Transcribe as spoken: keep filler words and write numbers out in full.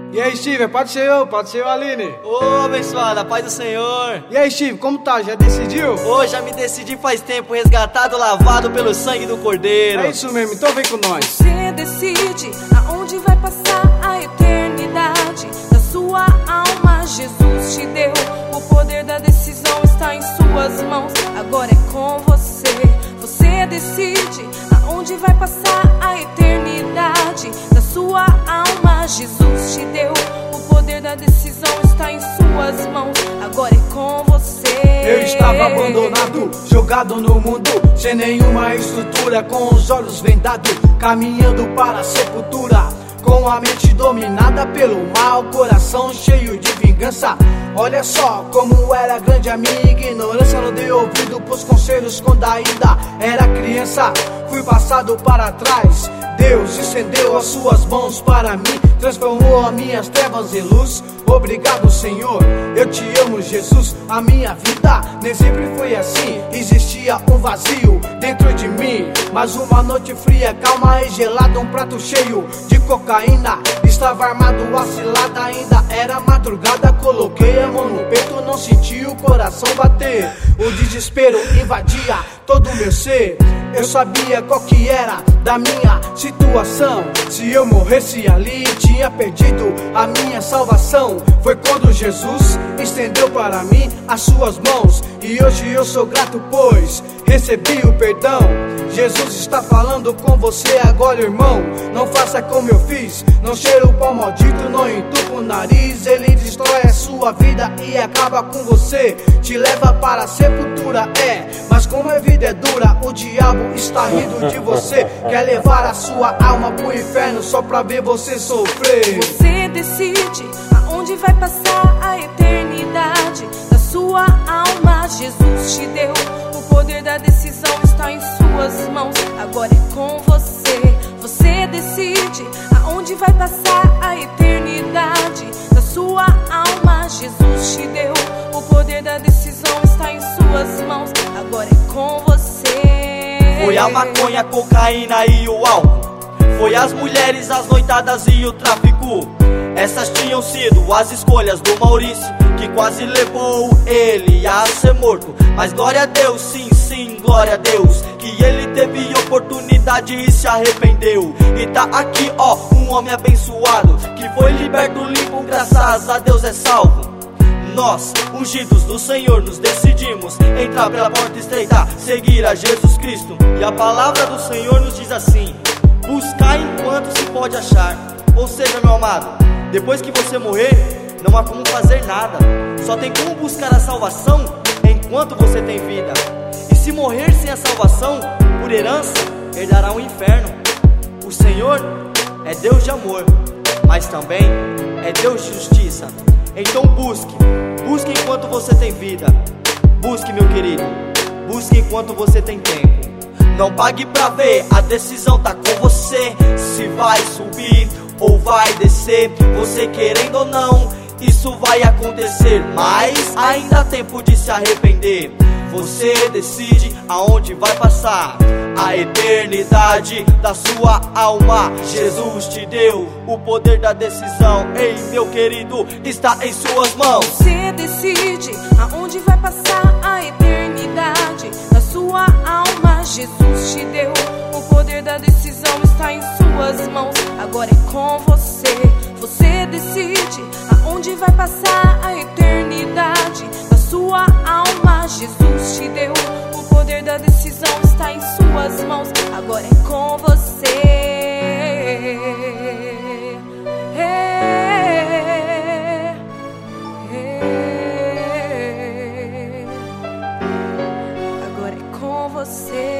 E aí, Steve, pode ser eu, pode ser eu, Aline. Ô, abençoada, paz do Senhor. E aí, Steve, como tá? Já decidiu? Ô, já me decidi faz tempo, resgatado, lavado pelo sangue do Cordeiro. É isso mesmo, então vem com nós. Você decide aonde vai passar a eternidade da sua alma. Jesus te deu, o poder da decisão está em suas mãos. Agora é com você. Você decide aonde vai passar a eternidade da sua alma. Jesus te deu, o poder da decisão está em suas mãos. Agora é com você. Eu estava abandonado, jogado no mundo, sem nenhuma estrutura, com os olhos vendados, caminhando para a sepultura, com a mente dominada pelo mal, coração cheio de vingança. Olha só como era grande a minha ignorância. Não dei ouvido pros conselhos quando ainda era criança. Fui passado para trás, Deus estendeu as suas mãos para mim, transformou as minhas trevas em luz. Obrigado, Senhor, eu te amo, Jesus. A minha vida nem sempre foi assim, existia um vazio dentro de mim. Mas uma noite fria, calma e gelada, um prato cheio de cocaína, estava armado, a cilada ainda era madrugada. Coloquei a mão no peito, não senti o coração bater. O desespero invadia todo o meu ser. Eu sabia qual que era da minha situação. Se eu morresse ali, tinha perdido a minha salvação. Foi quando Jesus estendeu para mim as suas mãos, e hoje eu sou grato, pois recebi o perdão. Jesus está falando com você agora, irmão. Não faça como eu fiz, não cheira o pau maldito, não entupa o nariz. Ele destrói a sua vida e acaba com você, te leva para a sepultura, é. Mas como a vida é dura, o diabo está rindo de você. Quer levar a sua alma pro inferno só pra ver você sofrer. Você decide aonde vai passar a eternidade da sua alma. Jesus te deu, o poder da decisão está em suas mãos. Agora é com você. Você decide aonde vai passar a eternidade da sua alma. Jesus te deu, o poder da decisão está em suas mãos. Agora é com você. Foi a maconha, a cocaína e o álcool, foi as mulheres, as noitadas e o tráfico. Essas tinham sido as escolhas do Maurício, que quase levou ele a ser morto. Mas glória a Deus, sim, sim, glória a Deus, que ele teve oportunidade e se arrependeu. E tá aqui, ó, um homem abençoado, que foi liberto, limpo, graças a Deus é salvo. Nós, ungidos do Senhor, nos decidimos entrar pela porta estreita, seguir a Jesus Cristo. E a palavra do Senhor nos diz assim: buscar enquanto se pode achar. Ou seja, meu amado, depois que você morrer, não há como fazer nada. Só tem como buscar a salvação enquanto você tem vida. E se morrer sem a salvação, por herança, herdará o inferno. O Senhor é Deus de amor, mas também é Deus de justiça. Então busque, busque enquanto você tem vida. Busque, meu querido, busque enquanto você tem tempo. Não pague pra ver, a decisão tá com você. Se vai subir ou vai descer, você querendo ou não, isso vai acontecer. Mas ainda há tempo de se arrepender. Você decide aonde vai passar a eternidade da sua alma. Jesus te deu o poder da decisão. Ei, meu querido, está em suas mãos. Você decide aonde vai passar a eternidade da sua alma. Jesus te deu, o poder da decisão está em suas mãos. Agora é com você. Você decide aonde vai passar a eternidade da sua alma. Jesus te deu, o poder da decisão está em suas mãos. Agora é com você. Agora é com você.